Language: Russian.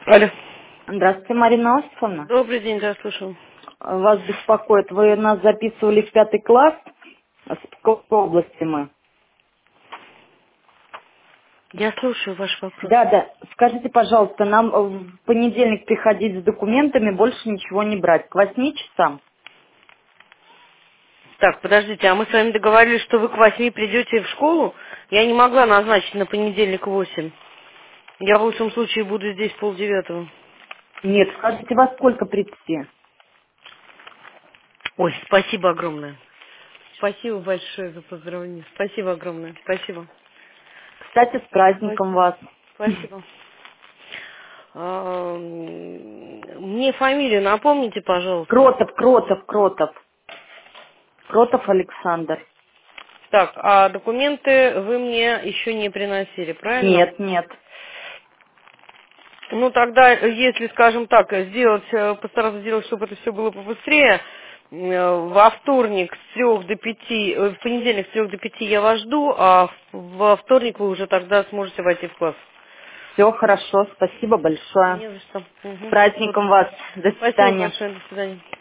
Алло. Здравствуйте, Марина Осиповна. Добрый день, да, слушаю. Вас беспокоит. Вы нас записывали в 5 класс. С какой области мы? Я слушаю ваш вопрос. Да. Скажите, пожалуйста, нам в понедельник приходить с документами, больше ничего не брать. К 8 часам? Так, подождите, а мы с вами договорились, что вы к 8 придете в школу? Я не могла назначить на понедельник 8. Я в лучшем случае буду здесь 8:30. Нет, скажите, во сколько прийти? Ой, спасибо огромное. Спасибо большое за поздравление. Спасибо огромное. Спасибо. Кстати, с праздником Спасибо. вас. Спасибо. Мне фамилию напомните, пожалуйста. Кротов. Кротов Александр. Так, а документы вы мне еще не приносили, правильно? Нет. Ну, тогда, если, скажем так, постараться сделать, чтобы это все было побыстрее, во вторник с 3 до 5, в понедельник с 3 до 5 я вас жду, а во вторник вы уже тогда сможете войти в класс. Все хорошо, спасибо большое. Не за что. С Угу. праздником вас. До Спасибо свидания. большое, до свидания.